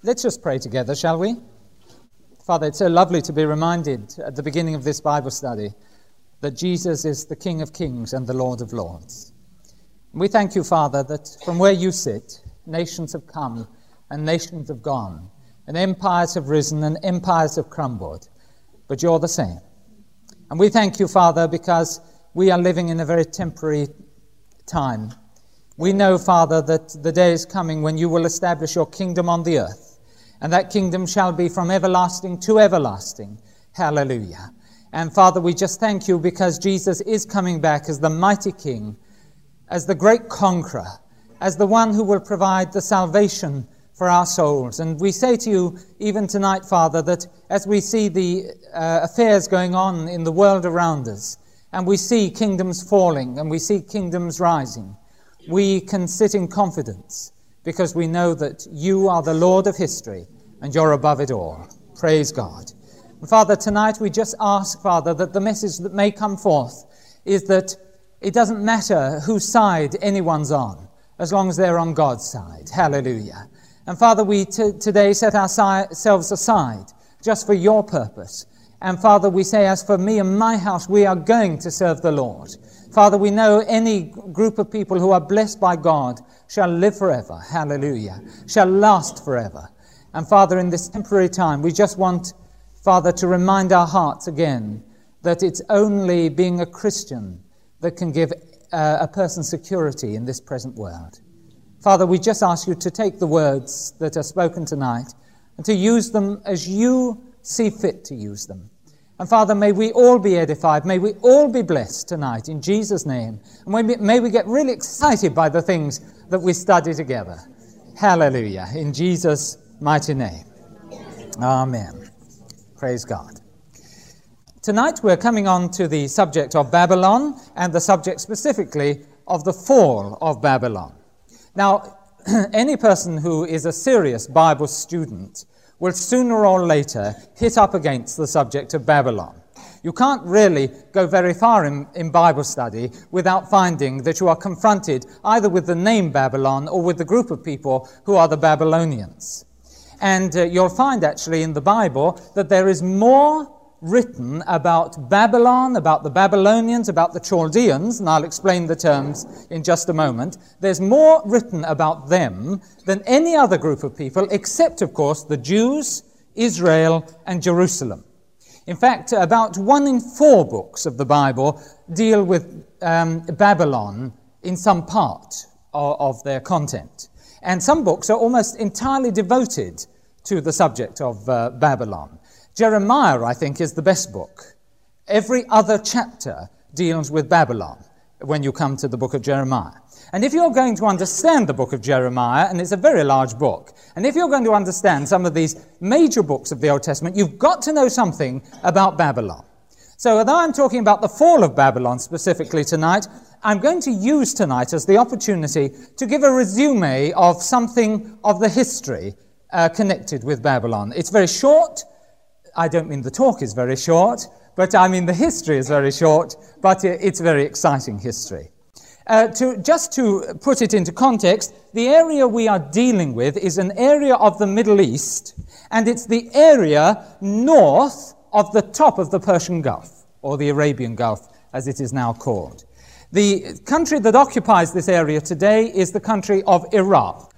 Let's just pray together, shall we? Father, it's so lovely to be reminded at the beginning of this Bible study that Jesus is the King of Kings and the Lord of Lords. We thank you, Father, that from where you sit, nations have come and nations have gone, and empires have risen and empires have crumbled, but you're the same. And we thank you, Father, because we are living in a very temporary time. We know, Father, that the day is coming when you will establish your kingdom on the earth, and that kingdom shall be from everlasting to everlasting. Hallelujah. And Father, we just thank you because Jesus is coming back as the mighty King, as the great conqueror, as the one who will provide the salvation for our souls. And we say to you, even tonight, Father, that as we see the affairs going on in the world around us, and we see kingdoms falling, and we see kingdoms rising, we can sit in confidence because we know that you are the Lord of history and you're above it all. Praise God. And Father, tonight we just ask, Father, that the message that may come forth is that it doesn't matter whose side anyone's on, as long as they're on God's side. Hallelujah. And Father, we today set ourselves aside just for your purpose. And Father, we say, as for me and my house, we are going to serve the Lord. Father, we know any group of people who are blessed by God shall live forever. Hallelujah. Shall last forever. And Father, in this temporary time, we just want, Father, to remind our hearts again that it's only being a Christian that can give a person security in this present world. Father, we just ask you to take the words that are spoken tonight and to use them as you see fit to use them. And Father, may we all be edified, may we all be blessed tonight in Jesus' name. And may we get really excited by the things that we study together. Hallelujah. In Jesus' mighty name. Amen. Praise God. Tonight we're coming on to the subject of Babylon and the subject specifically of the fall of Babylon. Now, any person who is a serious Bible student will sooner or later hit up against the subject of Babylon. You can't really go very far in Bible study without finding that you are confronted either with the name Babylon or with the group of people who are the Babylonians. And you'll find actually in the Bible that there is more written about Babylon, about the Babylonians, about the Chaldeans, and I'll explain the terms in just a moment. There's more written about them than any other group of people, except, of course, the Jews, Israel, and Jerusalem. In fact, about 1 in 4 books of the Bible deal with Babylon in some part of their content. And some books are almost entirely devoted to the subject of Babylon. Jeremiah, I think, is the best book. Every other chapter deals with Babylon when you come to the book of Jeremiah. And if you're going to understand the book of Jeremiah, and it's a very large book, and if you're going to understand some of these major books of the Old Testament, you've got to know something about Babylon. So although I'm talking about the fall of Babylon specifically tonight, I'm going to use tonight as the opportunity to give a resume of something of the history connected with Babylon. It's very short. I don't mean the talk is very short, but I mean the history is very short, but it's very exciting history. Just to put it into context, the area we are dealing with is an area of the Middle East, and it's the area north of the top of the Persian Gulf, or the Arabian Gulf, as it is now called. The country that occupies this area today is the country of Iraq,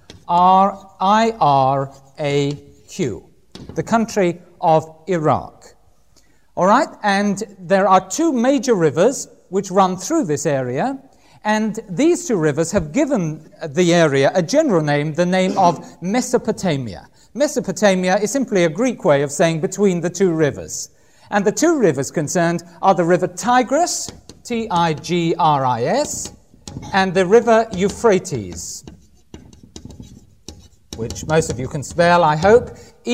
R-I-R-A-Q, the country of Iraq. All right, and there are 2 major rivers which run through this area, and these 2 rivers have given the area a general name, the name of Mesopotamia. Mesopotamia is simply a Greek way of saying between the 2 rivers. And the 2 rivers concerned are the river Tigris, T-I-G-R-I-S, and the river Euphrates, which most of you can spell, I hope,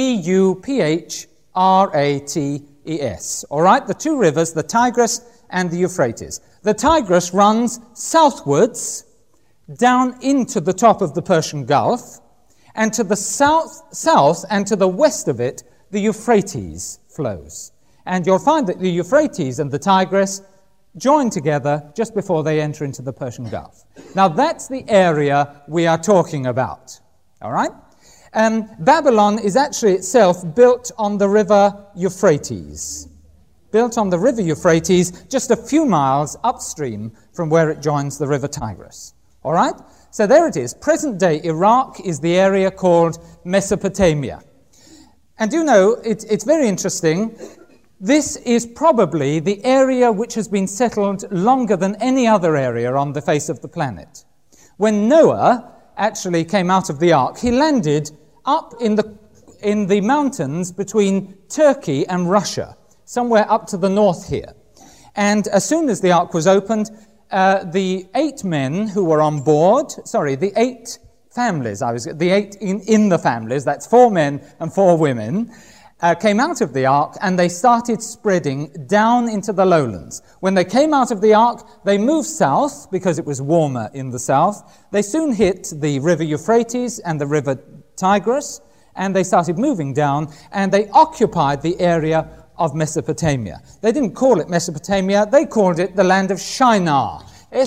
E-U-P-H-R-A-T-E-S. All right, the 2 rivers, the Tigris and the Euphrates. The Tigris runs southwards down into the top of the Persian Gulf, and to the south and to the west of it, the Euphrates flows. And you'll find that the Euphrates and the Tigris join together just before they enter into the Persian Gulf. Now, that's the area we are talking about, all right? Babylon is actually itself built on the river Euphrates. Built on the river Euphrates, just a few miles upstream from where it joins the river Tigris. All right? So there it is. Present-day Iraq is the area called Mesopotamia. And you know, it's very interesting. This is probably the area which has been settled longer than any other area on the face of the planet. When Noah actually came out of the ark, he landed up in the mountains between Turkey and Russia, somewhere up to the north here. And as soon as the ark was opened, the 8 men who were on board, the 8 families, the 8 in the families, that's 4 men and 4 women, came out of the ark and they started spreading down into the lowlands. When they came out of the ark, they moved south because it was warmer in the south. They soon hit the river Euphrates and the river Tigris, and they started moving down and they occupied the area of Mesopotamia. They didn't call it Mesopotamia, they called it the land of Shinar.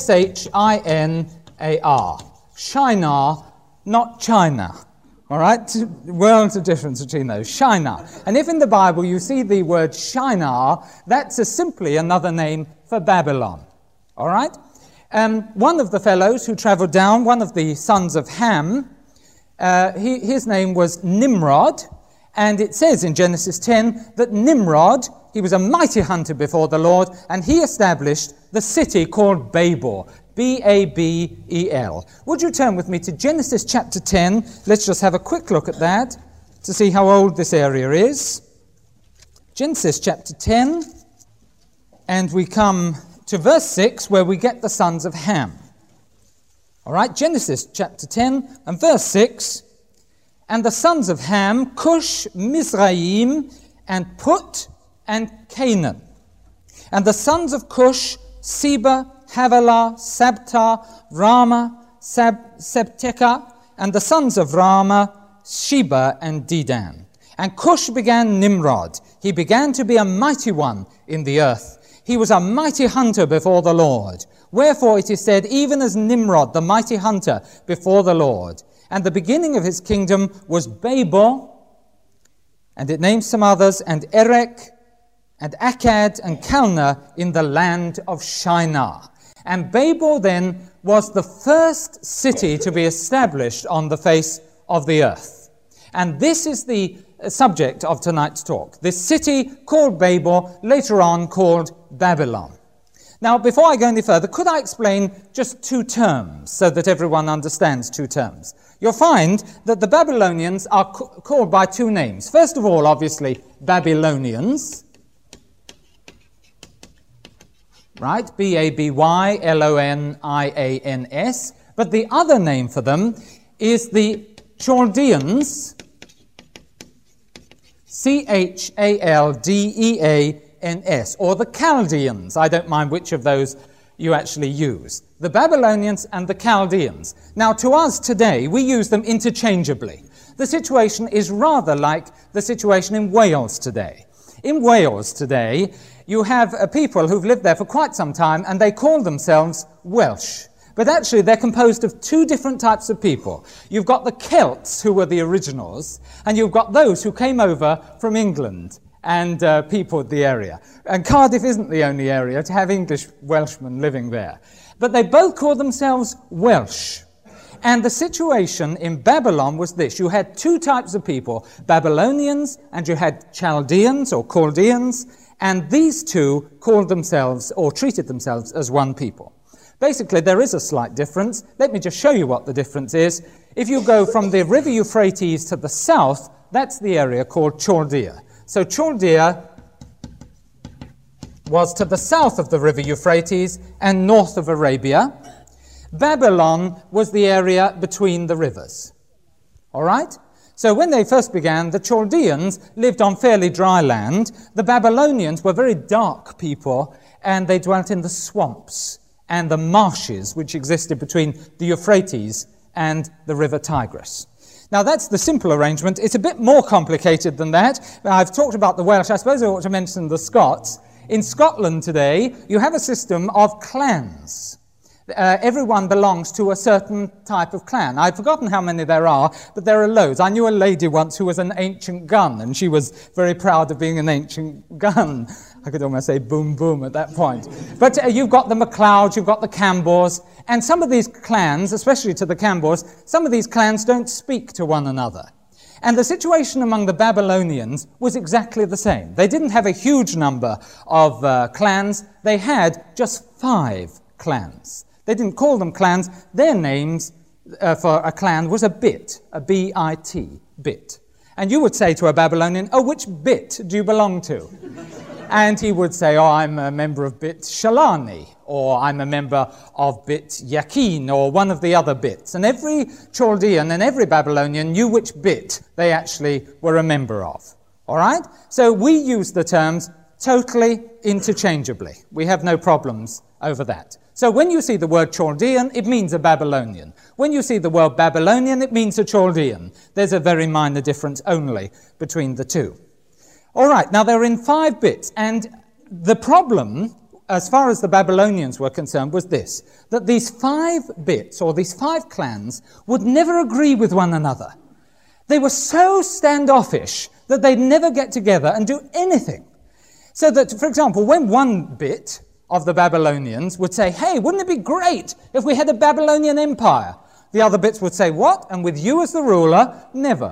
S-H-I-N-A-R. Shinar, not China. All right? Worlds of difference between those. Shinar. And if in the Bible you see the word Shinar, that's simply another name for Babylon. All right? One of the fellows who traveled down, one of the sons of Ham, his name was Nimrod. And it says in Genesis 10 that Nimrod, he was a mighty hunter before the Lord, and he established the city called Babel, B-A-B-E-L. Would you turn with me to Genesis chapter 10? Let's just have a quick look at that to see how old this area is. Genesis chapter 10, and we come to verse 6 where we get the sons of Ham. All right, Genesis chapter 10 and verse 6. And the sons of Ham, Cush, Mizraim, and Put, and Canaan. And the sons of Cush, Seba, Havilah, Sabta, Rama, Sabteka, and the sons of Rama, Sheba, and Dedan. And Cush began Nimrod. He began to be a mighty one in the earth. He was a mighty hunter before the Lord. Wherefore it is said, even as Nimrod, the mighty hunter before the Lord. And the beginning of his kingdom was Babel, and it names some others, and Erech, and Akkad, and Calneh in the land of Shinar. And Babel then was the first city to be established on the face of the earth. And this is the subject of tonight's talk. This city called Babel, later on called Babylon. Now, before I go any further, could I explain just 2 terms so that everyone understands 2 terms? You'll find that the Babylonians are called by 2 names. First of all, obviously, Babylonians, right? B-A-B-Y-L-O-N-I-A-N-S. But the other name for them is the Chaldeans, C-H-A-L-D-E-A-N-S, or the Chaldeans. I don't mind which of those you actually use. The Babylonians and the Chaldeans. Now, to us today, we use them interchangeably. The situation is rather like the situation in Wales today. In Wales today, you have people who've lived there for quite some time, and they call themselves Welsh. But actually, they're composed of 2 different types of people. You've got the Celts, who were the originals, and you've got those who came over from England and peopled the area. And Cardiff isn't the only area to have English Welshmen living there. But they both call themselves Welsh. And the situation in Babylon was this. You had 2 types of people, Babylonians, and you had Chaldeans or Chaldeans, and these 2 called themselves or treated themselves as one people. Basically, there is a slight difference. Let me just show you what the difference is. If you go from the river Euphrates to the south, that's the area called Chaldea. So Chaldea was to the south of the river Euphrates and north of Arabia. Babylon was the area between the rivers. All right? So when they first began, the Chaldeans lived on fairly dry land. The Babylonians were very dark people, and they dwelt in the swamps and the marshes which existed between the Euphrates and the river Tigris. Now, that's the simple arrangement. It's a bit more complicated than that. I've talked about the Welsh. I suppose I ought to mention the Scots. In Scotland today, you have a system of clans. Everyone belongs to a certain type of clan. I've forgotten how many there are, but there are loads. I knew a lady once who was an ancient gun, and she was very proud of being an ancient gun. I could almost say boom, boom at that point. But you've got the MacLeods, you've got the Cambors, and some of these clans, especially to the Cambors, some of these clans don't speak to one another. And the situation among the Babylonians was exactly the same. They didn't have a huge number of clans. They had just 5 clans. They didn't call them clans. Their names for a clan was a bit, a B-I-T, bit. And you would say to a Babylonian, oh, which bit do you belong to? And he would say, oh, I'm a member of Bit Shalani, or I'm a member of Bit Yakin, or one of the other bits. And every Chaldean and every Babylonian knew which bit they actually were a member of. All right? So we use the terms totally interchangeably. We have no problems over that. So when you see the word Chaldean, it means a Babylonian. When you see the word Babylonian, it means a Chaldean. There's a very minor difference only between the two. All right, now they're in 5 bits, and the problem, as far as the Babylonians were concerned, was this, that these 5 bits, or these 5 clans, would never agree with one another. They were so standoffish that they'd never get together and do anything. So that, for example, when one bit of the Babylonians would say, hey, wouldn't it be great if we had a Babylonian empire? The other bits would say, what? And with you as the ruler, never.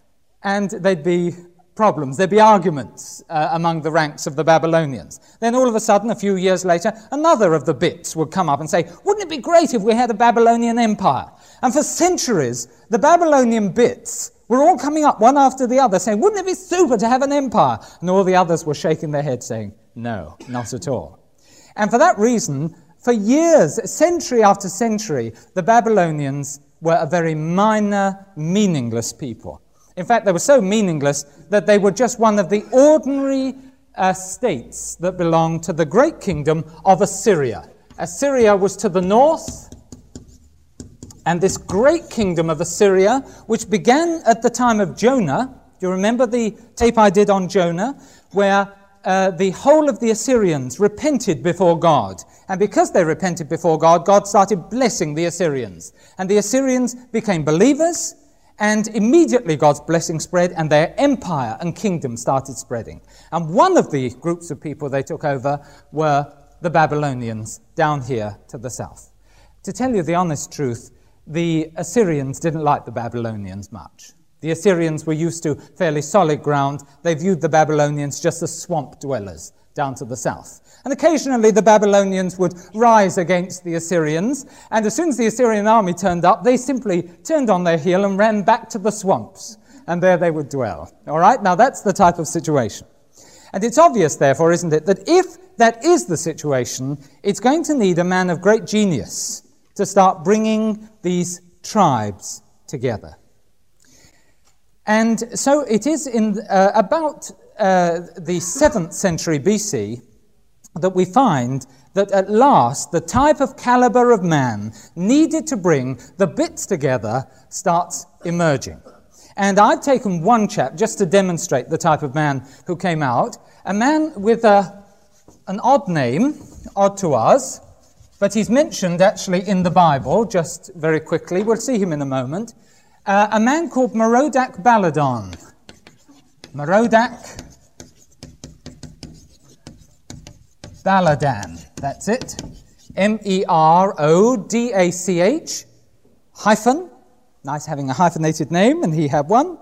And they'd be problems, there'd be arguments among the ranks of the Babylonians. Then all of a sudden, a few years later, another of the bits would come up and say, wouldn't it be great if we had a Babylonian empire? And for centuries, the Babylonian bits were all coming up one after the other saying, wouldn't it be super to have an empire? And all the others were shaking their heads saying, no, not at all. And for that reason, for years, century after century, the Babylonians were a very minor, meaningless people. In fact, they were so meaningless that they were just one of the ordinary states that belonged to the great kingdom of Assyria. Assyria was to the north, and this great kingdom of Assyria, which began at the time of Jonah, do you remember the tape I did on Jonah, where the whole of the Assyrians repented before God. And because they repented before God, God started blessing the Assyrians. And the Assyrians became believers, and immediately God's blessing spread, and their empire and kingdom started spreading. And one of the groups of people they took over were the Babylonians down here to the south. To tell you the honest truth, the Assyrians didn't like the Babylonians much. The Assyrians were used to fairly solid ground. They viewed the Babylonians just as swamp dwellers down to the south. And occasionally the Babylonians would rise against the Assyrians, and as soon as the Assyrian army turned up, they simply turned on their heel and ran back to the swamps, and there they would dwell. All right, now that's the type of situation. And it's obvious, therefore, isn't it, that if that is the situation, it's going to need a man of great genius to start bringing these tribes together. And so it is in about the 7th century BC that we find that at last the type of caliber of man needed to bring the bits together starts emerging. And I've taken one chap just to demonstrate the type of man who came out, a man with an odd name, odd to us, but he's mentioned actually in the Bible, just very quickly. We'll see him in a moment. A man called Merodach Baladan. Merodach Baladan, that's it. M-E-R-O-D-A-C-H hyphen, nice having a hyphenated name, and he had one,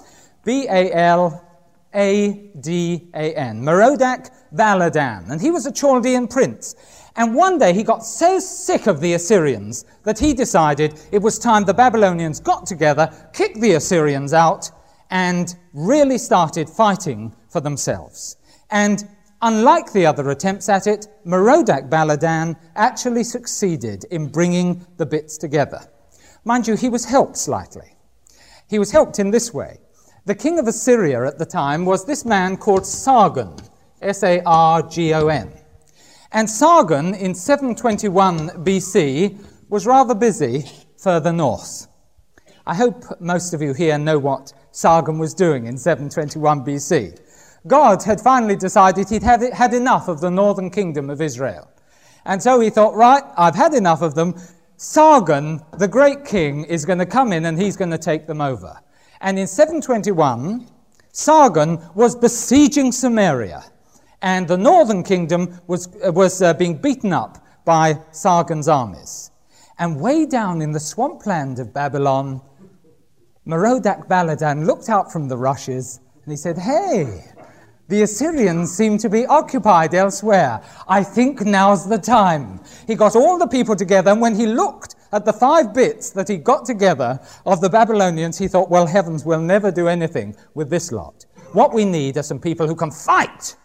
B-A-L-A-D-A-N, Merodach Baladan. And he was a Chaldean prince. And one day he got so sick of the Assyrians that he decided it was time the Babylonians got together, kicked the Assyrians out, and really started fighting for themselves. And unlike the other attempts at it, Merodach Baladan actually succeeded in bringing the bits together. Mind you, he was helped slightly. He was helped in this way. The king of Assyria at the time was this man called Sargon, S-A-R-G-O-N. And Sargon, in 721 BC, was rather busy further north. I hope most of you here know what Sargon was doing in 721 BC. God had finally decided he'd had enough of the northern kingdom of Israel. And so he thought, right, I've had enough of them. Sargon, the great king, is going to come in and he's going to take them over. And in 721, Sargon was besieging Samaria, and the northern kingdom was being beaten up by Sargon's armies. And way down in the swampland of Babylon, Merodach Baladan looked out from the rushes and he said, "Hey, the Assyrians seem to be occupied elsewhere. I think now's the time." He got all the people together, and when he looked at the 5 bits that he got together of the Babylonians, he thought, well, heavens, we'll never do anything with this lot. What we need are some people who can fight.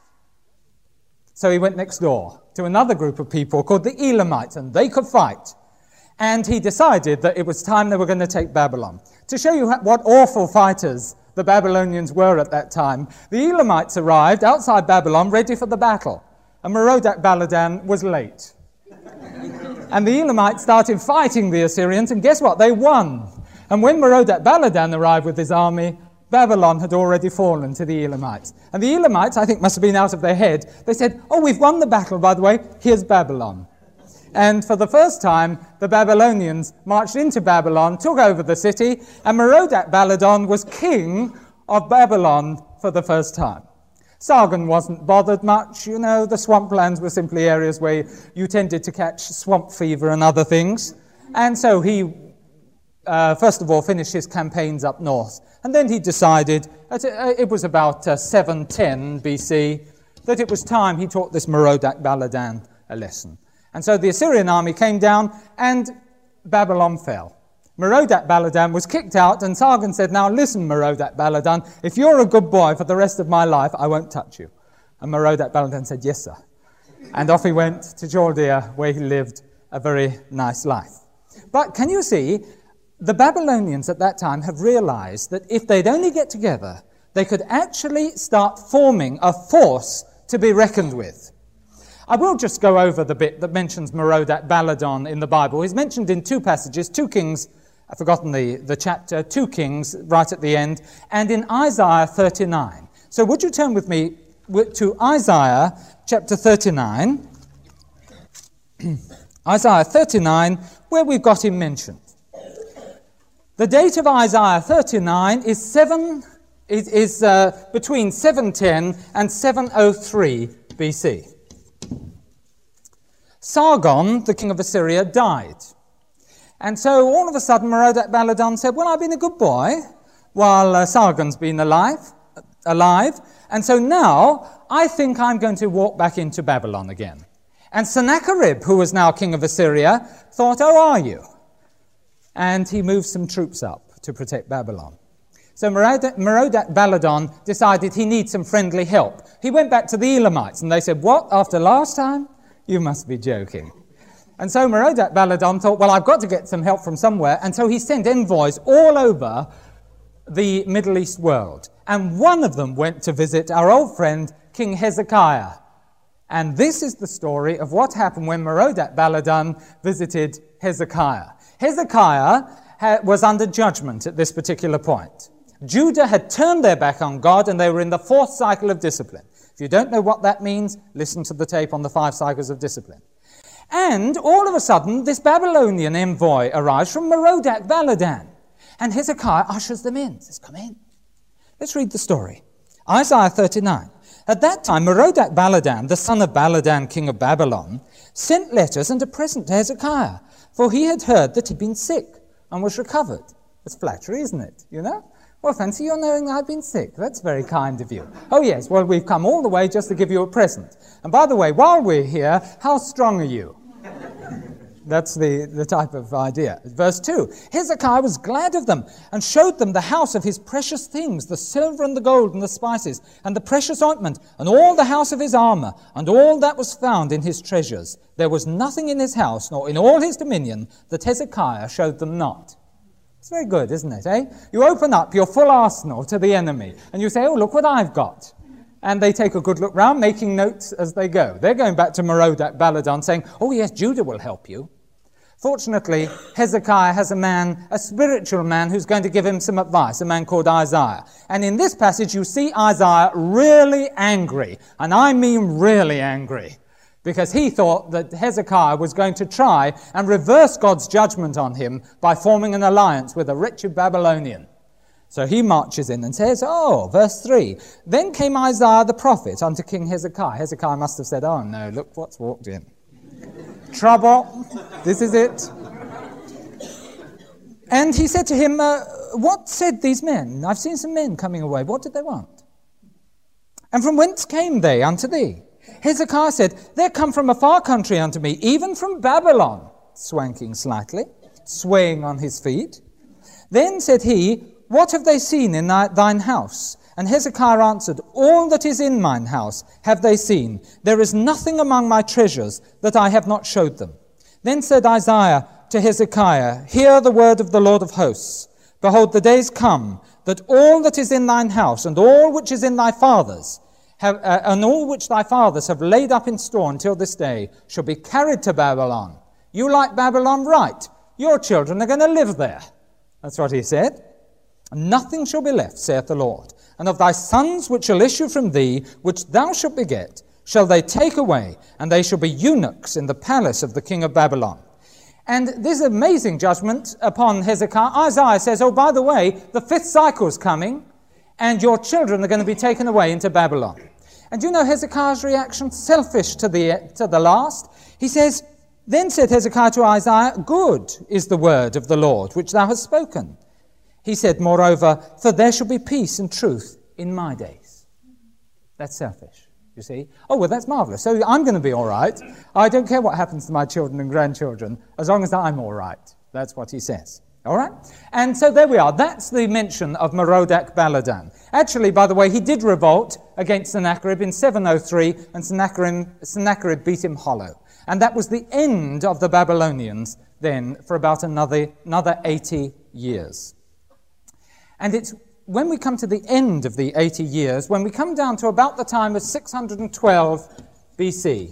So he went next door to another group of people called the Elamites, and they could fight. And he decided that it was time they were going to take Babylon. To show you what awful fighters the Babylonians were at that time, the Elamites arrived outside Babylon ready for the battle. And Merodach Baladan was late. And the Elamites started fighting the Assyrians, and guess what? They won. And when Merodach Baladan arrived with his army, Babylon had already fallen to the Elamites. And the Elamites, I think, must have been out of their head. They said, "Oh, we've won the battle, by the way. Here's Babylon." And for the first time, the Babylonians marched into Babylon, took over the city, and Merodach Baladan was king of Babylon for the first time. Sargon wasn't bothered much. You know, the swamplands were simply areas where you tended to catch swamp fever and other things. And so he, first of all, finished his campaigns up north. And then he decided, it was about 710 BC, that it was time he taught this Merodach Baladan a lesson. And so the Assyrian army came down and Babylon fell. Merodach Baladan was kicked out, and Sargon said, "Now listen, Merodach Baladan, if you're a good boy for the rest of my life, I won't touch you." And Merodach Baladan said, "Yes, sir." And off he went to Chaldea, where he lived a very nice life. But can you see, the Babylonians at that time have realized that if they'd only get together, they could actually start forming a force to be reckoned with. I will just go over the bit that mentions Merodach Baladan in the Bible. He's mentioned in 2 passages, 2 Kings, I've forgotten the chapter, 2 Kings right at the end, and in Isaiah 39. So would you turn with me to Isaiah chapter 39, Isaiah 39, where we've got him mentioned. The date of Isaiah 39 is between 710 and 703 BC. Sargon, the king of Assyria, died. And so all of a sudden Merodach Baladan said, "Well, I've been a good boy while Sargon's been alive. And so now I think I'm going to walk back into Babylon again." And Sennacherib, who was now king of Assyria, thought, "Oh, are you?" And he moved some troops up to protect Babylon. So Merodach Baladan decided he needs some friendly help. He went back to the Elamites, and they said, "What, after last time? You must be joking." And so Merodach Baladan thought, well, I've got to get some help from somewhere. And so he sent envoys all over the Middle East world. And one of them went to visit our old friend, King Hezekiah. And this is the story of what happened when Merodach Baladan visited Hezekiah. Hezekiah was under judgment at this particular point. Judah had turned their back on God, and they were in the 4th cycle of discipline. If you don't know what that means, listen to the tape on the 5 cycles of discipline. And all of a sudden, this Babylonian envoy arrives from Merodach Baladan. And Hezekiah ushers them in, says, "Come in." Let's read the story. Isaiah 39. At that time, Merodach Baladan, the son of Baladan, king of Babylon, sent letters and a present to Hezekiah, for he had heard that he'd been sick and was recovered. It's flattery, isn't it? You know? Well, fancy your knowing that I've been sick. That's very kind of you. Oh, yes, well, we've come all the way just to give you a present. And by the way, while we're here, how strong are you? That's the type of idea. Verse 2, Hezekiah was glad of them and showed them the house of his precious things, the silver and the gold and the spices and the precious ointment and all the house of his armor and all that was found in his treasures. There was nothing in his house nor in all his dominion that Hezekiah showed them not. It's very good, isn't it, eh? You open up your full arsenal to the enemy and you say, oh, look what I've got. And they take a good look round, making notes as they go. They're going back to Merodach Baladan saying, oh yes, Judah will help you. Fortunately, Hezekiah has a spiritual man who's going to give him some advice, a man called Isaiah. And in this passage, you see Isaiah really angry, and I mean really angry. because he thought that Hezekiah was going to try and reverse God's judgment on him by forming an alliance with a wretched Babylonian. So he marches in and says, verse 3, then came Isaiah the prophet unto King Hezekiah. Hezekiah must have said, oh no, look what's walked in. Trouble, this is it. And he said to him, what said these men? I've seen some men coming away. What did they want? And from whence came they unto thee? Hezekiah said, they're come from a far country unto me, even from Babylon, swanking slightly, swaying on his feet. Then said he, what have they seen in thine house? And Hezekiah answered, all that is in mine house have they seen. There is nothing among my treasures that I have not showed them. Then said Isaiah to Hezekiah, hear the word of the Lord of hosts. Behold, the days come, that all that is in thine house, and all which is in thy father's, and all which thy fathers have laid up in store until this day, shall be carried to Babylon. You like Babylon? Right. Your children are going to live there. That's what he said. Nothing shall be left, saith the Lord. And of thy sons which shall issue from thee, which thou shalt beget, shall they take away, and they shall be eunuchs in the palace of the king of Babylon. And this amazing judgment upon Hezekiah. Isaiah says, by the way, the 5th cycle is coming, and your children are going to be taken away into Babylon. And you know Hezekiah's reaction? Selfish to the last. He says, then said Hezekiah to Isaiah, good is the word of the Lord, which thou hast spoken. He said, moreover, for there shall be peace and truth in my days. That's selfish, you see. That's marvelous. So I'm going to be all right. I don't care what happens to my children and grandchildren, as long as I'm all right. That's what he says. All right? And so there we are. That's the mention of Merodach Baladan. Actually, by the way, he did revolt against Sennacherib in 703, and Sennacherib beat him hollow. And that was the end of the Babylonians then for about another 80 years. And it's when we come to the end of the 80 years, when we come down to about the time of 612 BC,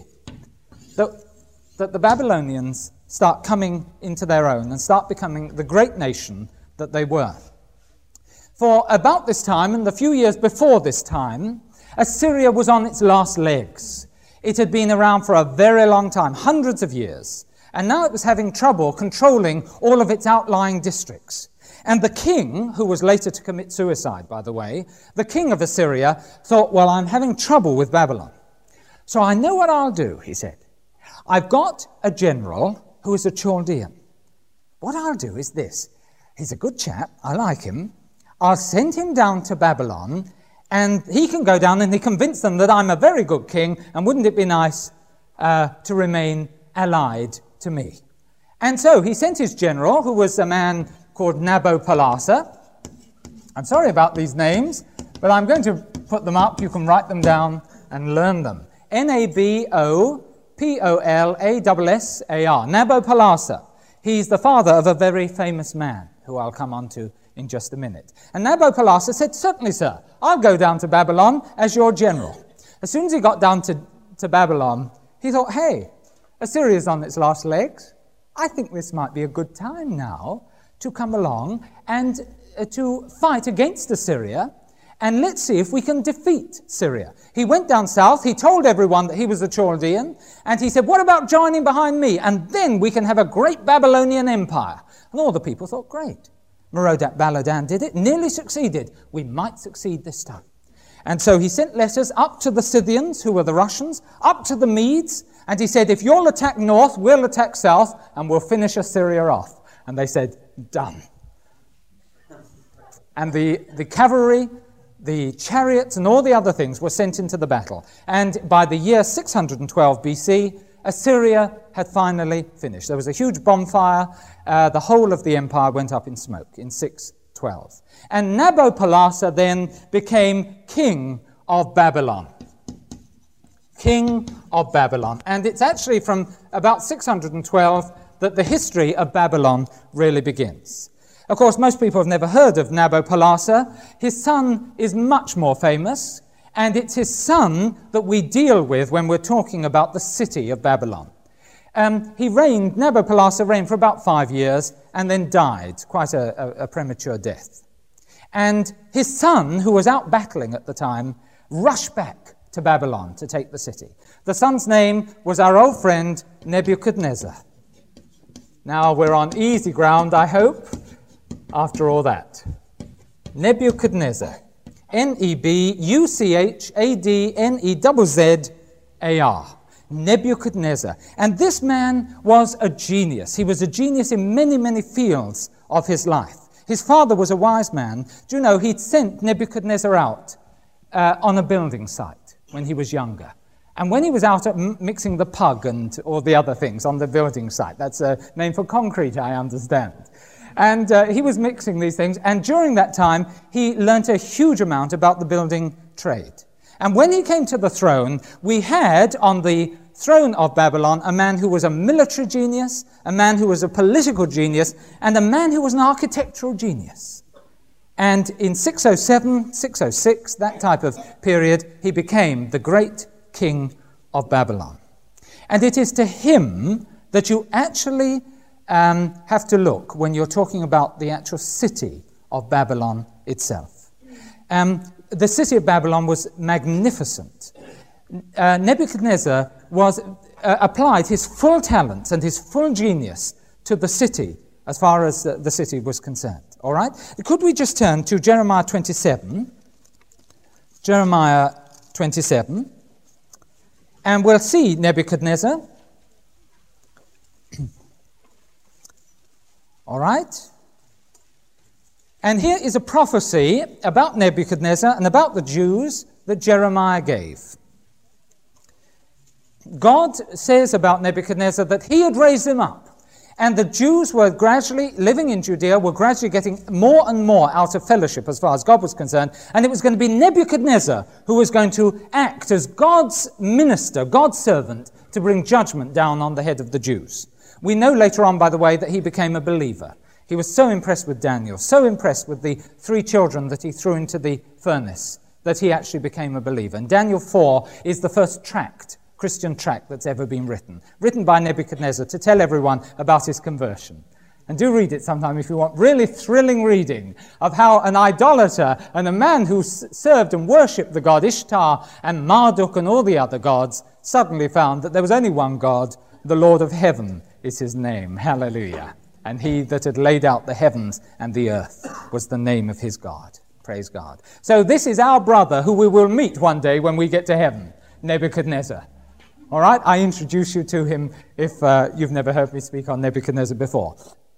that the Babylonians start coming into their own and start becoming the great nation that they were. For about this time, and the few years before this time, Assyria was on its last legs. It had been around for a very long time, hundreds of years, and now it was having trouble controlling all of its outlying districts. And the king, who was later to commit suicide, by the way, the king of Assyria thought, well, I'm having trouble with Babylon. So I know what I'll do, he said. I've got a general who is a Chaldean. What I'll do is this. He's a good chap. I like him. I'll send him down to Babylon, and he can go down and he convince them that I'm a very good king, and wouldn't it be nice to remain allied to me? And so he sent his general, who was a man called Nabopolassar. I'm sorry about these names, but I'm going to put them up. You can write them down and learn them. Nabopolassar. Nabopolassar. He's the father of a very famous man, who I'll come on to in just a minute. And Nabopolassar said, certainly, sir, I'll go down to Babylon as your general. As soon as he got down to Babylon, he thought, hey, Assyria's on its last legs. I think this might be a good time now to come along and to fight against Assyria, and let's see if we can defeat Syria. He went down south, he told everyone that he was a Chaldean, and he said, what about joining behind me? And then we can have a great Babylonian empire. And all the people thought, great. Merodach Baladan did it, nearly succeeded. We might succeed this time. And so he sent letters up to the Scythians, who were the Russians, up to the Medes, and he said, if you'll attack north, we'll attack south, and we'll finish Assyria off. And they said, done. And the cavalry, the chariots, and all the other things were sent into the battle. And by the year 612 BC, Assyria had finally finished. There was a huge bonfire. The whole of the empire went up in smoke in 612. And Nabopolassar then became king of Babylon. King of Babylon. And it's actually from about 612 that the history of Babylon really begins. Of course, most people have never heard of Nabopolassar. His son is much more famous, and it's his son that we deal with when we're talking about the city of Babylon. Nabopolassar reigned for about 5 years and then died, quite a premature death. And his son, who was out battling at the time, rushed back to Babylon to take the city. The son's name was our old friend Nebuchadnezzar. Now we're on easy ground, I hope, after all that. Nebuchadnezzar. Nebuchadnezzar. Nebuchadnezzar. And this man was a genius. He was a genius in many, many fields of his life. His father was a wise man. Do you know, he'd sent Nebuchadnezzar out on a building site when he was younger. And when he was out mixing the pug and all the other things on the building site, that's a name for concrete, I understand. And he was mixing these things, and during that time, he learnt a huge amount about the building trade. And when he came to the throne, we had on the throne of Babylon a man who was a military genius, a man who was a political genius, and a man who was an architectural genius. And in 607, 606, that type of period, he became the great king of Babylon. And it is to him that you actually have to look when you're talking about the actual city of Babylon itself. The city of Babylon was magnificent. Nebuchadnezzar applied his full talents and his full genius to the city as far as the city was concerned. All right? Could we just turn to Jeremiah 27? Jeremiah 27. And we'll see Nebuchadnezzar. All right? And here is a prophecy about Nebuchadnezzar and about the Jews that Jeremiah gave. God says about Nebuchadnezzar that he had raised him up. And the Jews were gradually, living in Judea, were gradually getting more and more out of fellowship as far as God was concerned. And it was going to be Nebuchadnezzar who was going to act as God's minister, God's servant, to bring judgment down on the head of the Jews. We know later on, by the way, that he became a believer. He was so impressed with Daniel, so impressed with the 3 children that he threw into the furnace, that he actually became a believer. And Daniel 4 is the first tract, Christian tract that's ever been written by Nebuchadnezzar to tell everyone about his conversion. And do read it sometime if you want really thrilling reading of how an idolater and a man who served and worshipped the god Ishtar and Marduk and all the other gods suddenly found that there was only one God, the Lord of heaven is his name. Hallelujah. And he that had laid out the heavens and the earth was the name of his God. Praise God. So this is our brother who we will meet one day when we get to heaven, Nebuchadnezzar. All right, I introduce you to him if you've never heard me speak on Nebuchadnezzar before.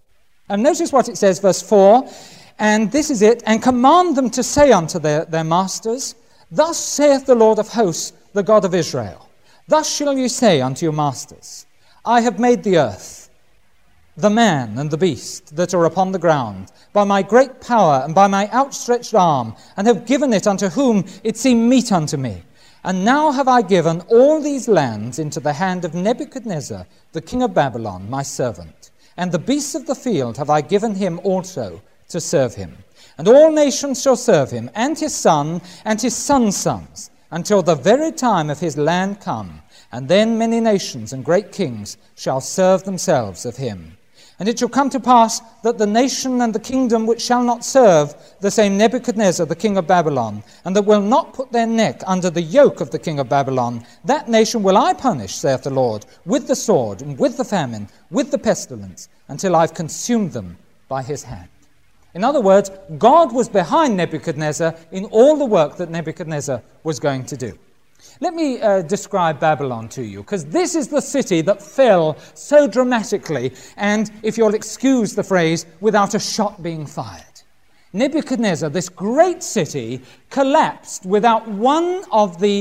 And notice what it says, verse 4, and this is it, and command them to say unto their masters, thus saith the Lord of hosts, the God of Israel, thus shall you say unto your masters, I have made the earth, the man and the beast that are upon the ground, by my great power and by my outstretched arm, and have given it unto whom it seemed meet unto me. And now have I given all these lands into the hand of Nebuchadnezzar, the king of Babylon, my servant. And the beasts of the field have I given him also to serve him. And all nations shall serve him, and his son, and his son's sons, until the very time of his land come. And then many nations and great kings shall serve themselves of him. And it shall come to pass that the nation and the kingdom which shall not serve the same Nebuchadnezzar, the king of Babylon, and that will not put their neck under the yoke of the king of Babylon, that nation will I punish, saith the Lord, with the sword, and with the famine, with the pestilence, until I've consumed them by his hand. In other words, God was behind Nebuchadnezzar in all the work that Nebuchadnezzar was going to do. Let me describe Babylon to you, because this is the city that fell so dramatically, and if you'll excuse the phrase, without a shot being fired. Nebuchadnezzar, this great city, collapsed without one of the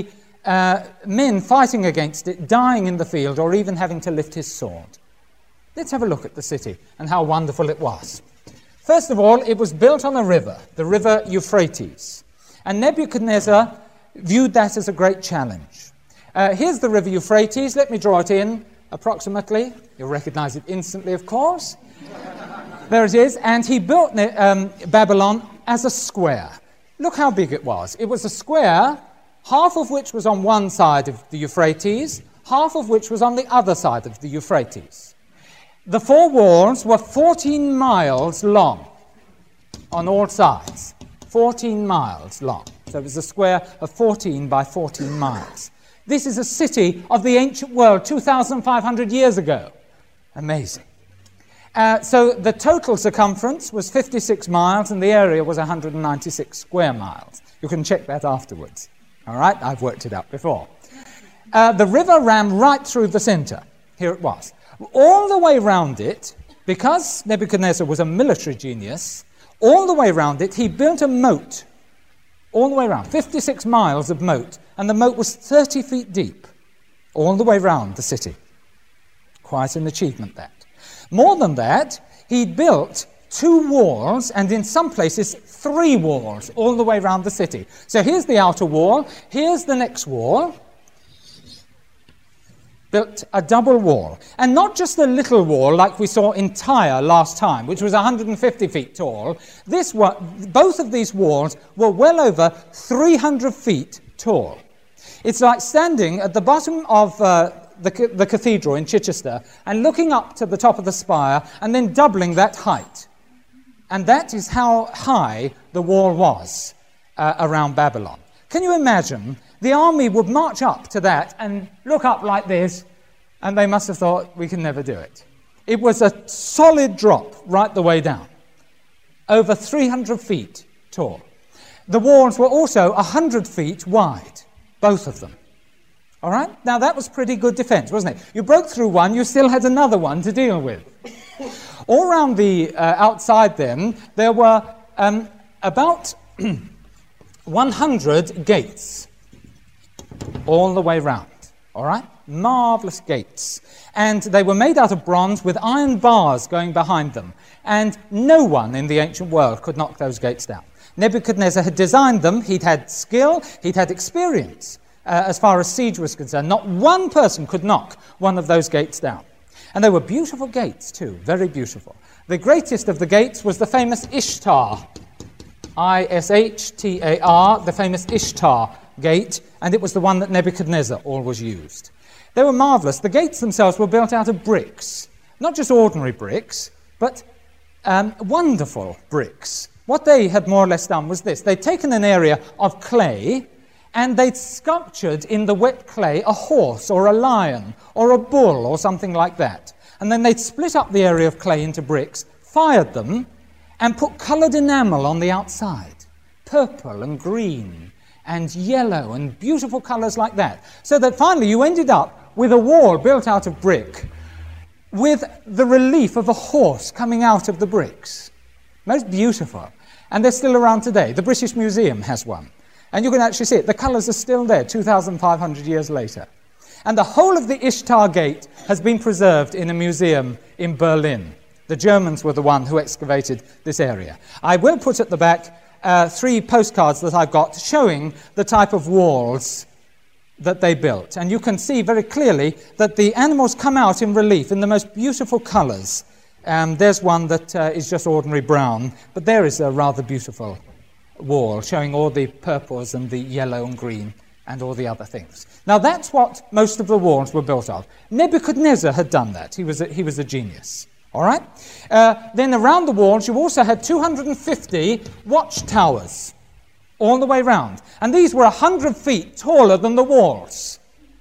men fighting against it dying in the field or even having to lift his sword. Let's have a look at the city and how wonderful it was. First of all, it was built on a river, the river Euphrates, and Nebuchadnezzar viewed that as a great challenge. Here's the river Euphrates. Let me draw it in approximately. You'll recognize it instantly, of course. There it is. And he built Babylon as a square. Look how big it was. It was a square, half of which was on one side of the Euphrates, half of which was on the other side of the Euphrates. The 4 walls were 14 miles long on all sides. 14 miles long. So it was a square of 14 by 14 miles. This is a city of the ancient world 2,500 years ago. Amazing. So the total circumference was 56 miles and the area was 196 square miles. You can check that afterwards. All right, I've worked it out before. The river ran right through the center. Here it was. All the way round it, because Nebuchadnezzar was a military genius, all the way round it, he built a moat. All the way around, 56 miles of moat, and the moat was 30 feet deep, all the way round the city. Quite an achievement, that. More than that, he built 2 walls, and in some places 3 walls, all the way around the city. So here's the outer wall, here's the next wall. Built a double wall, and not just a little wall like we saw in Tyre last time, which was 150 feet tall. Both of these walls were well over 300 feet tall. It's like standing at the bottom of the cathedral in Chichester and looking up to the top of the spire and then doubling that height. And that is how high the wall was around Babylon. Can you imagine? The army would march up to that and look up like this, and they must have thought, we can never do it. It was a solid drop right the way down, over 300 feet tall. The walls were also 100 feet wide, both of them. All right? Now, that was pretty good defense, wasn't it? You broke through one, you still had another one to deal with. All around the outside then, there were about 100 gates. All the way round, all right? Marvellous gates. And they were made out of bronze with iron bars going behind them. And no one in the ancient world could knock those gates down. Nebuchadnezzar had designed them. He'd had skill. He'd had experience as far as siege was concerned. Not one person could knock one of those gates down. And they were beautiful gates too, very beautiful. The greatest of the gates was the famous Ishtar, I-S-H-T-A-R, the famous Ishtar gate, and it was the one that Nebuchadnezzar always used. They were marvellous. The gates themselves were built out of bricks, not just ordinary bricks, but wonderful bricks. What they had more or less done was this. They'd taken an area of clay and they'd sculptured in the wet clay a horse or a lion or a bull or something like that. And then they'd split up the area of clay into bricks, fired them, and put coloured enamel on the outside, purple and green and yellow and beautiful colours like that, so that finally you ended up with a wall built out of brick with the relief of a horse coming out of the bricks. Most beautiful. And they're still around today. The British Museum has one. And you can actually see it. The colours are still there 2,500 years later. And the whole of the Ishtar Gate has been preserved in a museum in Berlin. The Germans were the one who excavated this area. I will put at the back 3 postcards that I've got showing the type of walls that they built. And you can see very clearly that the animals come out in relief in the most beautiful colours. There's one that is just ordinary brown, but there is a rather beautiful wall showing all the purples and the yellow and green and all the other things. Now that's what most of the walls were built of. Nebuchadnezzar had done that. He was a genius. All right? Then around the walls, you also had 250 watchtowers all the way round. And these were 100 feet taller than the walls.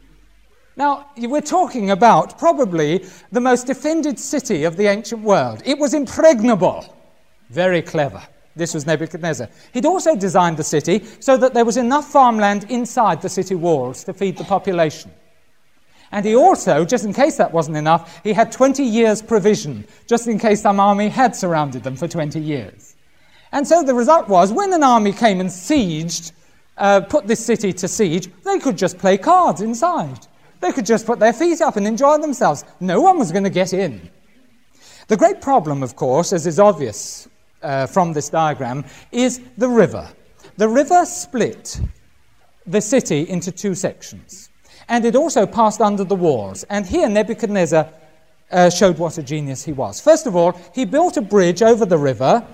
Now, we're talking about probably the most defended city of the ancient world. It was impregnable. Very clever. This was Nebuchadnezzar. He'd also designed the city so that there was enough farmland inside the city walls to feed the population. And he also, just in case that wasn't enough, he had 20 years provision, just in case some army had surrounded them for 20 years. And so the result was, when an army came and sieged, put this city to siege, they could just play cards inside. They could just put their feet up and enjoy themselves. No one was going to get in. The great problem, of course, as is obvious from this diagram, is the river. The river split the city into 2 sections. And it also passed under the walls. And here Nebuchadnezzar showed what a genius he was. First of all, he built a bridge over the river,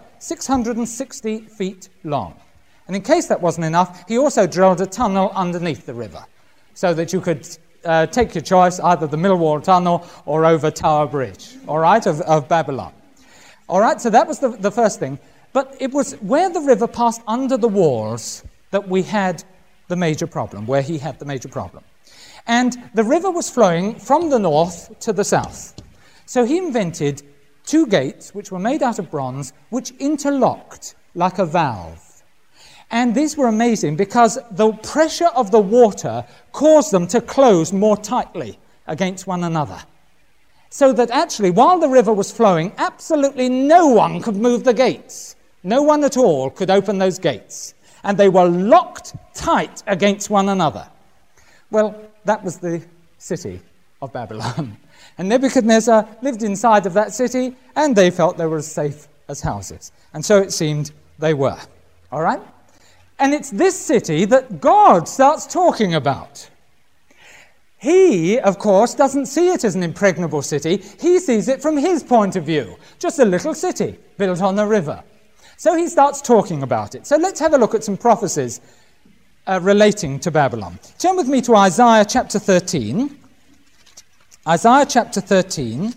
660 feet long. And in case that wasn't enough, he also drilled a tunnel underneath the river so that you could take your choice, either the Millwall Tunnel or over Tower Bridge, all right, of Babylon. All right, so that was the first thing. But it was where the river passed under the walls that we had the major problem, where he had the major problem. And the river was flowing from the north to the south. So he invented 2 gates, which were made out of bronze, which interlocked like a valve. And these were amazing because the pressure of the water caused them to close more tightly against one another. So that actually, while the river was flowing, absolutely no one could move the gates. No one at all could open those gates. And they were locked tight against one another. Well, that was the city of Babylon. And Nebuchadnezzar lived inside of that city, and they felt they were as safe as houses. And so it seemed they were. All right? And it's this city that God starts talking about. He, of course, doesn't see it as an impregnable city. He sees it from his point of view. Just a little city built on a river. So he starts talking about it. So let's have a look at some prophecies relating to Babylon. Turn with me to Isaiah chapter 13. Isaiah chapter 13.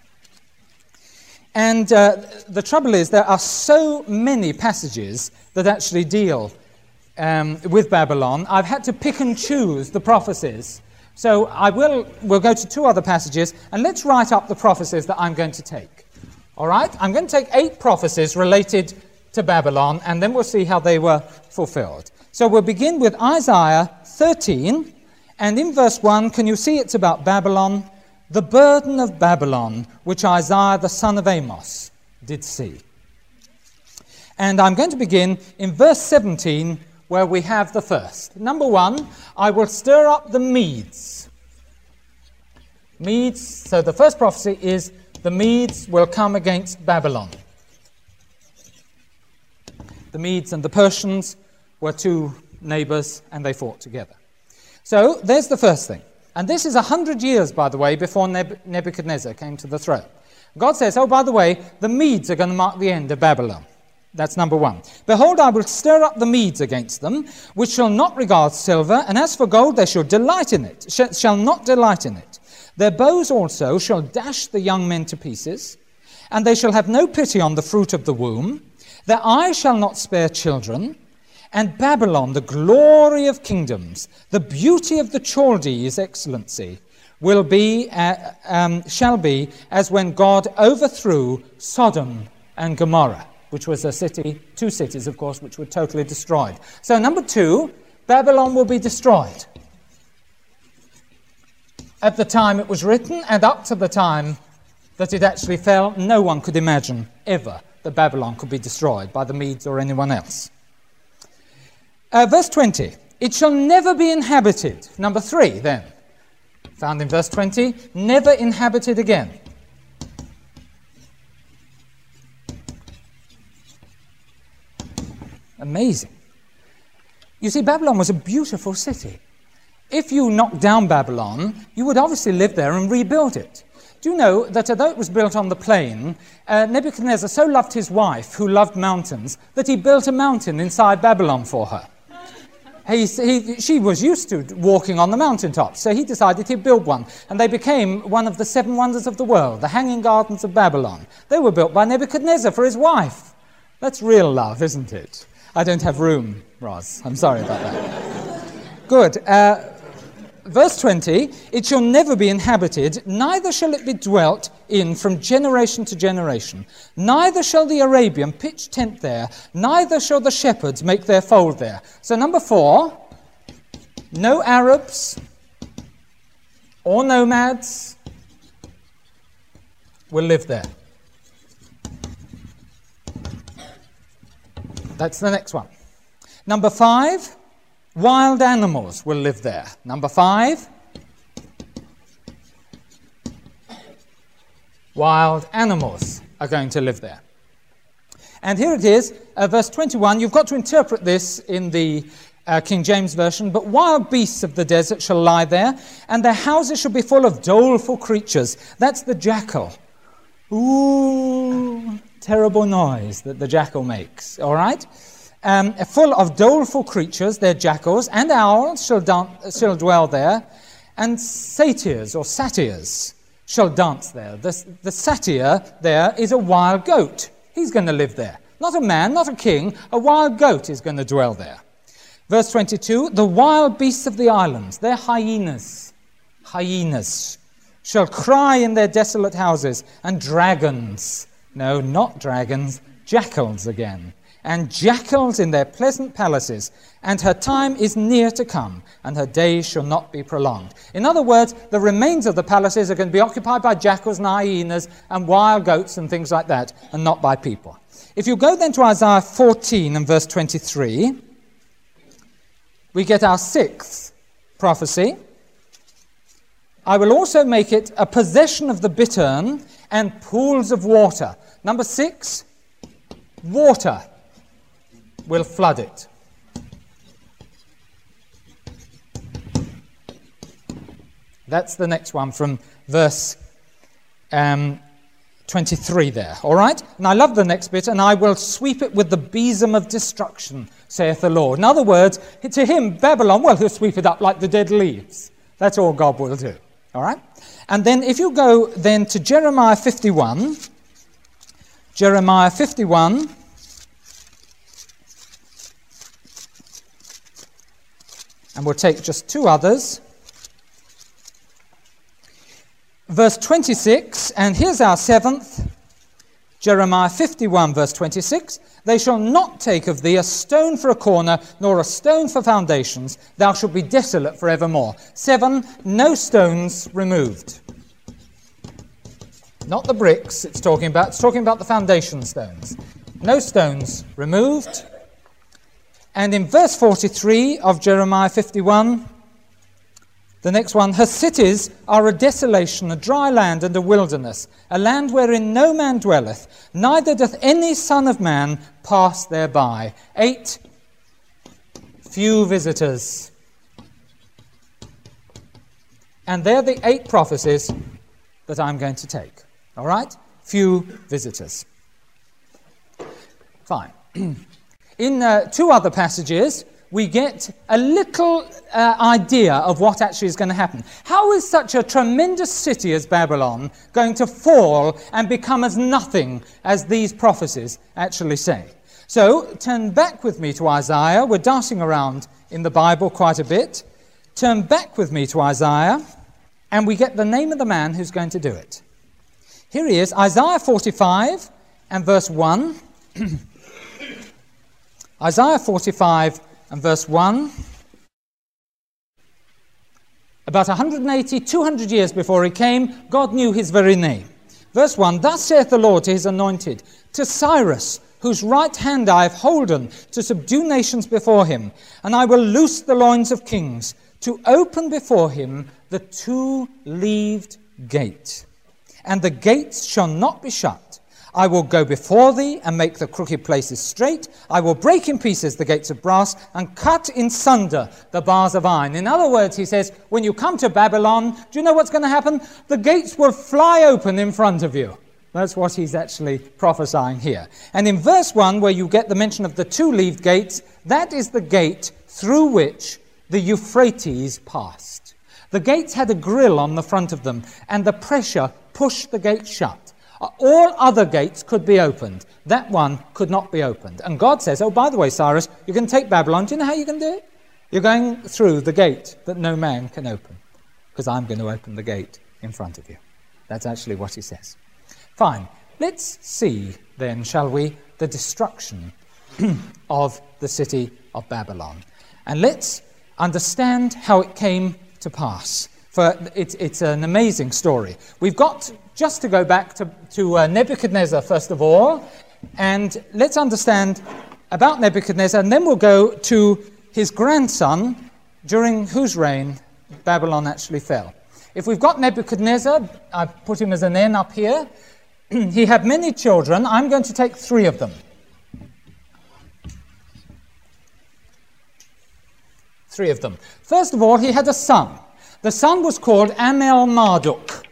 And the trouble is there are so many passages that actually deal with Babylon. I've had to pick and choose the prophecies. So we'll go to 2 other passages, and let's write up the prophecies that I'm going to take. All right? I'm going to take 8 prophecies related to Babylon, and then we'll see how they were fulfilled. So we'll begin with Isaiah 13, and in verse 1, can you see it's about Babylon? The burden of Babylon, which Isaiah the son of Amos did see. And I'm going to begin in verse 17, where we have the first. Number 1, I will stir up the Medes. Medes, so the first prophecy is the Medes will come against Babylon. The Medes and the Persians were 2 neighbors, and they fought together. So there's the first thing. And this is 100 years, by the way, before Nebuchadnezzar came to the throne. God says, oh, by the way, the Medes are going to mark the end of Babylon. That's number 1. Behold, I will stir up the Medes against them, which shall not regard silver, and as for gold, they shall delight in it, shall not delight in it. Their bows also shall dash the young men to pieces, and they shall have no pity on the fruit of the womb. Their eyes shall not spare children, and Babylon, the glory of kingdoms, the beauty of the Chaldees' excellency, shall be as when God overthrew Sodom and Gomorrah, which was a city, 2 cities, of course, which were totally destroyed. So number 2, Babylon will be destroyed. At the time it was written, and up to the time that it actually fell, no one could imagine ever that Babylon could be destroyed by the Medes or anyone else. Verse 20, it shall never be inhabited. Number 3, then, found in verse 20, never inhabited again. Amazing. You see, Babylon was a beautiful city. If you knocked down Babylon, you would obviously live there and rebuild it. Do you know that although it was built on the plain, Nebuchadnezzar so loved his wife, who loved mountains, that he built a mountain inside Babylon for her. She was used to walking on the mountaintops, so he decided he'd build one. And they became one of the 7 wonders of the world, the Hanging Gardens of Babylon. They were built by Nebuchadnezzar for his wife. That's real love, isn't it? I don't have room, Roz. I'm sorry about that. Good. Verse 20, it shall never be inhabited, neither shall it be dwelt in from generation to generation. Neither shall the Arabian pitch tent there, neither shall the shepherds make their fold there. So number 4, no Arabs or nomads will live there. That's the next one. Number 5, wild animals will live there. Number 5, wild animals are going to live there. And here it is, verse 21. You've got to interpret this in the King James Version. But wild beasts of the desert shall lie there, and their houses shall be full of doleful creatures. That's the jackal. Ooh, terrible noise that the jackal makes, all right? Full of doleful creatures, their jackals, and owls shall dwell there, and satyrs or satyrs shall dance there. The satyr there is a wild goat. He's going to live there. Not a man, not a king. A wild goat is going to dwell there. Verse 22, the wild beasts of the islands, they're hyenas, shall cry in their desolate houses, and dragons, no, not dragons, jackals again, and jackals in their pleasant palaces, and her time is near to come, and her days shall not be prolonged. In other words, the remains of the palaces are going to be occupied by jackals and hyenas and wild goats and things like that, and not by people. If you go then to Isaiah 14 and verse 23, we get our sixth prophecy. I will also make it a possession of the bittern and pools of water. Number 6, water will flood it. That's the next one from verse 23 there, all right? And I love the next bit, and I will sweep it with the besom of destruction, saith the Lord. In other words, to him, Babylon, well, he'll sweep it up like the dead leaves. That's all God will do, all right? And then if you go then to Jeremiah 51, and we'll take just 2 others. Verse 26, and here's our 7th, Jeremiah 51, verse 26. They shall not take of thee a stone for a corner, nor a stone for foundations. Thou shalt be desolate forevermore. 7, no stones removed. Not the bricks it's talking about the foundation stones. No stones removed. And in verse 43 of Jeremiah 51, the next one, her cities are a desolation, a dry land and a wilderness, a land wherein no man dwelleth, neither doth any son of man pass thereby. 8, few visitors. And they're the 8 prophecies that I'm going to take. All right? Few visitors. Fine. In 2 other passages, we get a little idea of what actually is going to happen. How is such a tremendous city as Babylon going to fall and become as nothing as these prophecies actually say? So, turn back with me to Isaiah. We're darting around in the Bible quite a bit. Turn back with me to Isaiah, and we get the name of the man who's going to do it. Here he is, Isaiah 45 and verse 1. Isaiah 45 and verse 1. About 180, 200 years before he came, God knew his very name. Verse 1, thus saith the Lord to his anointed, to Cyrus, whose right hand I have holden, to subdue nations before him. And I will loose the loins of kings, to open before him the 2-leaved gate. And the gates shall not be shut. I will go before thee and make the crooked places straight. I will break in pieces the gates of brass and cut in sunder the bars of iron. In other words, he says, when you come to Babylon, do you know what's going to happen? The gates will fly open in front of you. That's what he's actually prophesying here. And in verse 1, where you get the mention of the 2-leaved gates, that is the gate through which the Euphrates passed. The gates had a grill on the front of them, and the pressure pushed the gate shut. All other gates could be opened. That one could not be opened. And God says, oh, by the way, Cyrus, you can take Babylon. Do you know how you can do it? You're going through the gate that no man can open, because I'm going to open the gate in front of you. That's actually what he says. Fine. Let's see then, shall we, the destruction of the city of Babylon. And let's understand how it came to pass. For it's an amazing story. We've got just to go back to Nebuchadnezzar first of all, and let's understand about Nebuchadnezzar, and then we'll go to his grandson, during whose reign Babylon actually fell. If we've got Nebuchadnezzar, I've put him as an N up here. He had many children. I'm going to take 3 of them. 3 of them. First of all, he had a son. The son was called Amel-Marduk.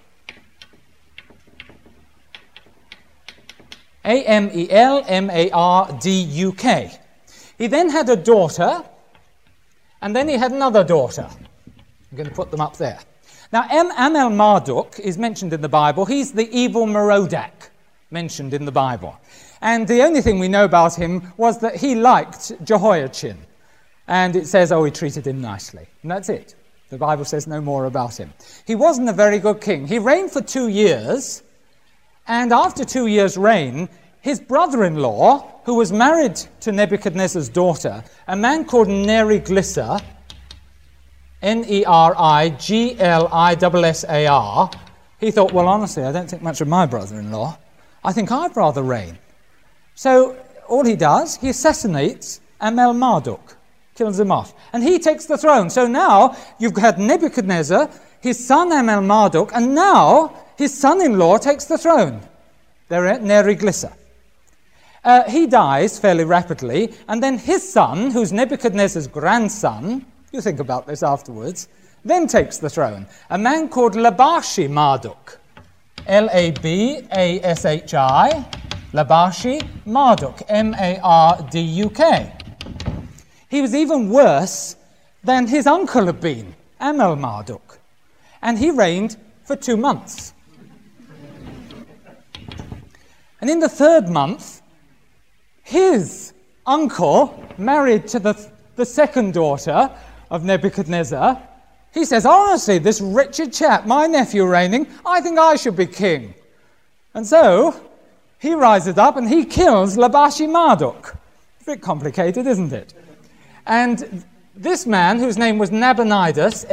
A-M-E-L-M-A-R-D-U-K. He then had a daughter, and then he had another daughter. I'm going to put them up there. Now, Amel-Marduk is mentioned in the Bible. He's the evil Merodach mentioned in the Bible. And the only thing we know about him was that he liked Jehoiachin. And it says, oh, he treated him nicely. And that's it. The Bible says no more about him. He wasn't a very good king. He reigned for 2 years. And after 2 years' reign, his brother-in-law, who was married to Nebuchadnezzar's daughter, a man called Neriglissar, Neriglissar, he thought, well, honestly, I don't think much of my brother-in-law. I think I'd rather reign. So all he does, he assassinates Amel-Marduk, kills him off, and he takes the throne. So now you've had Nebuchadnezzar, his son Amel-Marduk, and now his son-in-law takes the throne, Neriglissar. He dies fairly rapidly, and then his son, who's Nebuchadnezzar's grandson, you think about this afterwards, then takes the throne, a man called Labashi Marduk, L-A-B-A-S-H-I, Labashi Marduk, M-A-R-D-U-K. He was even worse than his uncle had been, Amel-Marduk, and he reigned for 2 months. And in the 3rd month, his uncle, married to the second daughter of Nebuchadnezzar, he says, honestly, this wretched chap, my nephew reigning, I think I should be king. And so he rises up and he kills Labashi Marduk. A bit complicated, isn't it? And this man, whose name was Nabonidus,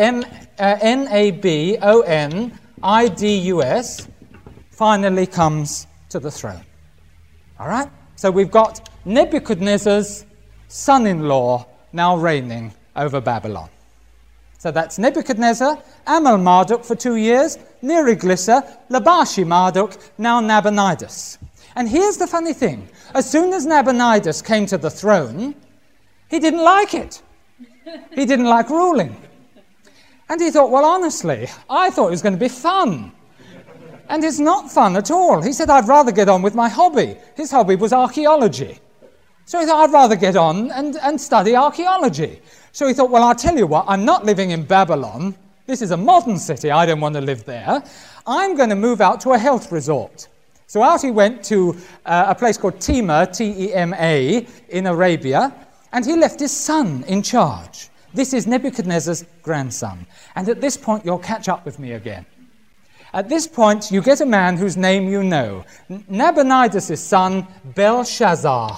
N-A-B-O-N-I-D-U-S, finally comes to the throne. All right? So we've got Nebuchadnezzar's son-in-law now reigning over Babylon. So that's Nebuchadnezzar, Amel-Marduk for 2 years, Neriglissar, Labashi Marduk, now Nabonidus. And here's the funny thing. As soon as Nabonidus came to the throne, he didn't like it. He didn't like ruling. And he thought, well, honestly, I thought it was going to be fun. And it's not fun at all. He said, I'd rather get on with my hobby. His hobby was archaeology. So he thought, I'd rather get on and study archaeology. So he thought, well, I'll tell you what, I'm not living in Babylon. This is a modern city. I don't want to live there. I'm going to move out to a health resort. So out he went to a place called Tema, T-E-M-A, in Arabia, and he left his son in charge. This is Nebuchadnezzar's grandson. And at this point, you'll catch up with me again. At this point, you get a man whose name you know. Nabonidus' son, Belshazzar.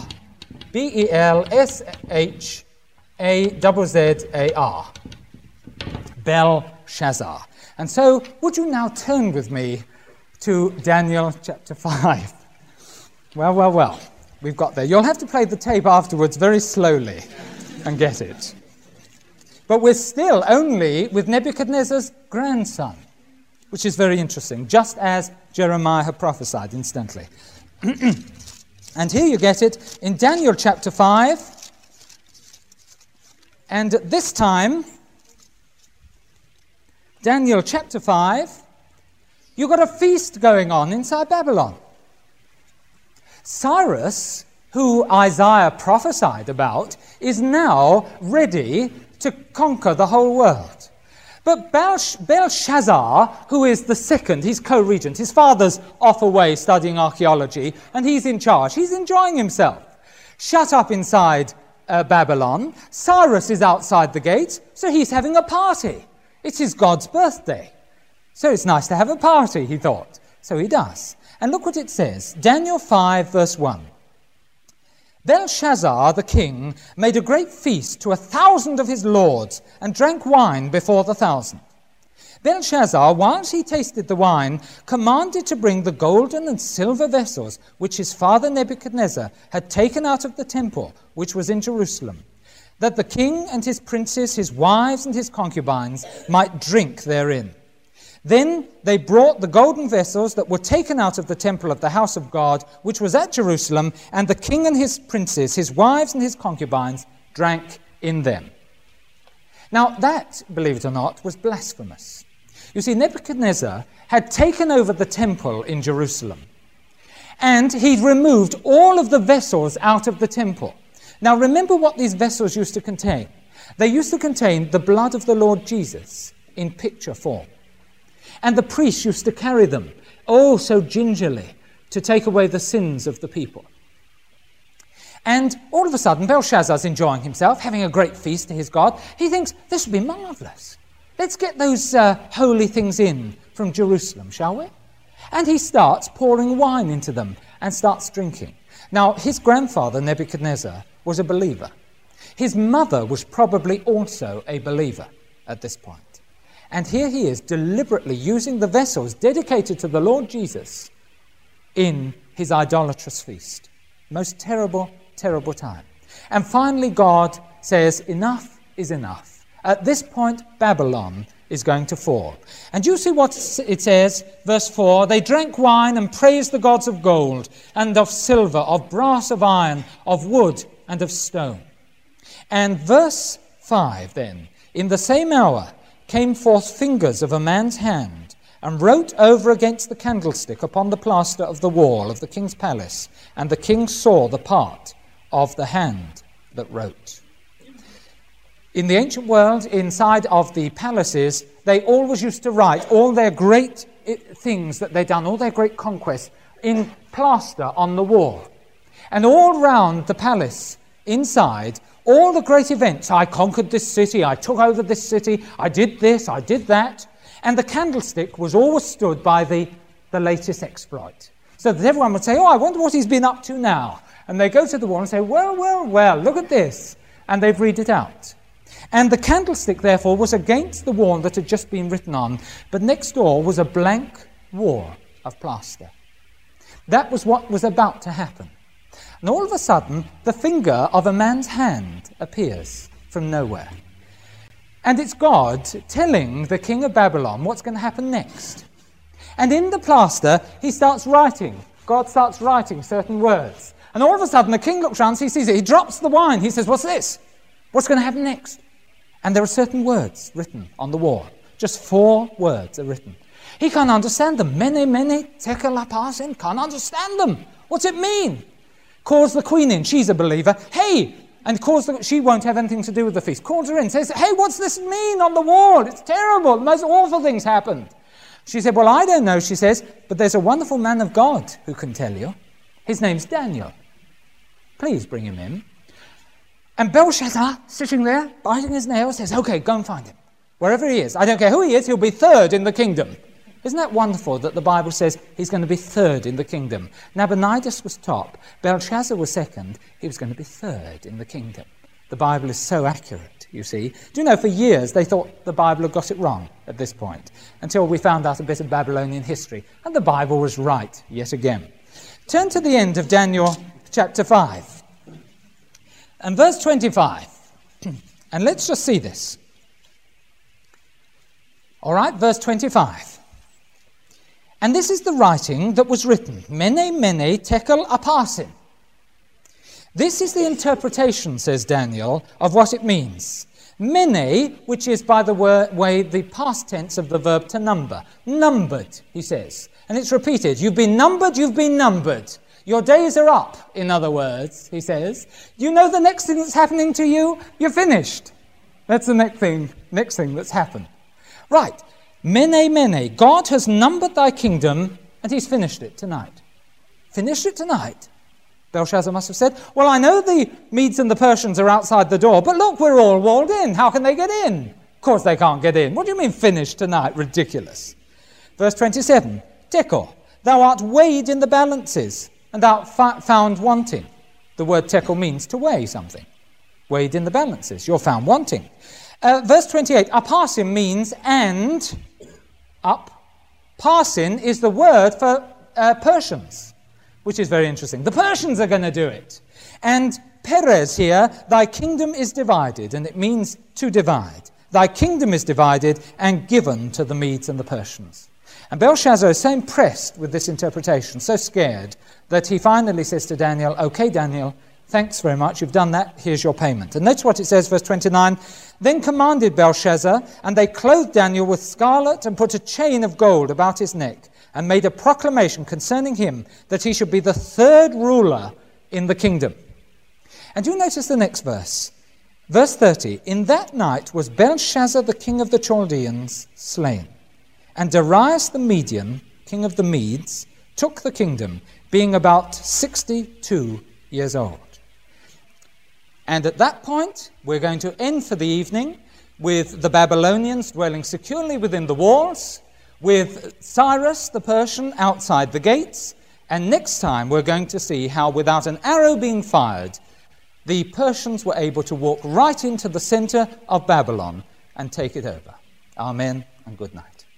B-E-L-S-H-A-Z-Z-A-R. Belshazzar. And so, would you now turn with me to Daniel chapter 5? Well. We've got there. You'll have to play the tape afterwards very slowly and get it. But we're still only with Nebuchadnezzar's grandson, which is very interesting, just as Jeremiah had prophesied, incidentally. And here you get it in Daniel chapter 5. And at this time, Daniel chapter 5, you've got a feast going on inside Babylon. Cyrus, who Isaiah prophesied about, is now ready to conquer the whole world. But Belshazzar, who is the second, he's co-regent, his father's off away studying archaeology, and he's in charge. He's enjoying himself. Shut up inside Babylon. Cyrus is outside the gate, so he's having a party. It's his God's birthday. So it's nice to have a party, he thought. So he does. And look what it says, Daniel 5, verse 1. Belshazzar the king made a great feast to 1,000 of his lords and drank wine before the 1,000. Belshazzar, whilst he tasted the wine, commanded to bring the golden and silver vessels which his father Nebuchadnezzar had taken out of the temple, which was in Jerusalem, that the king and his princes, his wives and his concubines might drink therein. Then they brought the golden vessels that were taken out of the temple of the house of God, which was at Jerusalem, and the king and his princes, his wives and his concubines, drank in them. Now that, believe it or not, was blasphemous. You see, Nebuchadnezzar had taken over the temple in Jerusalem, and he'd removed all of the vessels out of the temple. Now remember what these vessels used to contain. They used to contain the blood of the Lord Jesus in picture form. And the priests used to carry them, oh so gingerly, to take away the sins of the people. And all of a sudden, Belshazzar's enjoying himself, having a great feast to his God. He thinks, this would be marvellous. Let's get those holy things in from Jerusalem, shall we? And he starts pouring wine into them and starts drinking. Now, his grandfather, Nebuchadnezzar, was a believer. His mother was probably also a believer at this point. And here he is deliberately using the vessels dedicated to the Lord Jesus in his idolatrous feast. Most terrible, terrible time. And finally God says, enough is enough. At this point, Babylon is going to fall. And you see what it says, verse 4, they drank wine and praised the gods of gold and of silver, of brass, of iron, of wood, and of stone. And verse 5 then, in the same hour came forth fingers of a man's hand, and wrote over against the candlestick upon the plaster of the wall of the king's palace, and the king saw the part of the hand that wrote. In the ancient world, inside of the palaces, they always used to write all their great things that they'd done, all their great conquests, in plaster on the wall. And all round the palace, inside, all the great events, I conquered this city, I took over this city, I did this, I did that. And the candlestick was always stood by the latest exploit. So that everyone would say, oh, I wonder what he's been up to now. And they go to the wall and say, well, well, well, look at this. And they'd read it out. And the candlestick, therefore, was against the wall that had just been written on. But next door was a blank wall of plaster. That was what was about to happen. And all of a sudden, the finger of a man's hand appears from nowhere. And it's God telling the king of Babylon what's going to happen next. And in the plaster, he starts writing. God starts writing certain words. And all of a sudden, the king looks around, he sees it. He drops the wine. He says, what's this? What's going to happen next? And there are certain words written on the wall. Just 4 words are written. He can't understand them. Mene, tekel uparsin. Can't understand them. What's it mean? Calls the queen in. She's a believer. Hey! And she won't have anything to do with the feast. Calls her in. Says, hey, what's this mean on the wall? It's terrible. The most awful things happened. She said, well, I don't know, she says, but there's a wonderful man of God who can tell you. His name's Daniel. Please bring him in. And Belshazzar, sitting there, biting his nails, says, okay, go and find him. Wherever he is. I don't care who he is, he'll be third in the kingdom. Isn't that wonderful that the Bible says he's going to be third in the kingdom? Nabonidus was top. Belshazzar was second. He was going to be third in the kingdom. The Bible is so accurate, you see. Do you know, for years they thought the Bible had got it wrong at this point, until we found out a bit of Babylonian history. And the Bible was right yet again. Turn to the end of Daniel chapter 5. And verse 25. And let's just see this. All right, verse 25. And this is the writing that was written. Mene, tekel uparsin. This is the interpretation, says Daniel, of what it means. Mene, which is, by the way, the past tense of the verb to number. Numbered, he says. And it's repeated. You've been numbered, you've been numbered. Your days are up, in other words, he says. You know the next thing that's happening to you? You're finished. That's the next thing that's happened. Right. Mene, God has numbered thy kingdom, and he's finished it tonight. Finished it tonight? Belshazzar must have said, well, I know the Medes and the Persians are outside the door, but look, we're all walled in. How can they get in? Of course they can't get in. What do you mean finished tonight? Ridiculous. Verse 27, tekel, thou art weighed in the balances, and thou art found wanting. The word tekel means to weigh something. Weighed in the balances. You're found wanting. Verse 28, uparsin means and, up. Parsin is the word for Persians, which is very interesting. The Persians are going to do it. And Perez here, thy kingdom is divided, and it means to divide. Thy kingdom is divided and given to the Medes and the Persians. And Belshazzar is so impressed with this interpretation, so scared, that he finally says to Daniel, okay, Daniel, thanks very much, you've done that, here's your payment. And notice what it says, verse 29, then commanded Belshazzar, and they clothed Daniel with scarlet and put a chain of gold about his neck, and made a proclamation concerning him that he should be the third ruler in the kingdom. And you notice the next verse. Verse 30, in that night was Belshazzar the king of the Chaldeans slain, and Darius the Median, king of the Medes, took the kingdom, being about 62 years old. And at that point, we're going to end for the evening with the Babylonians dwelling securely within the walls, with Cyrus the Persian outside the gates, and next time we're going to see how without an arrow being fired, the Persians were able to walk right into the center of Babylon and take it over. Amen and good night.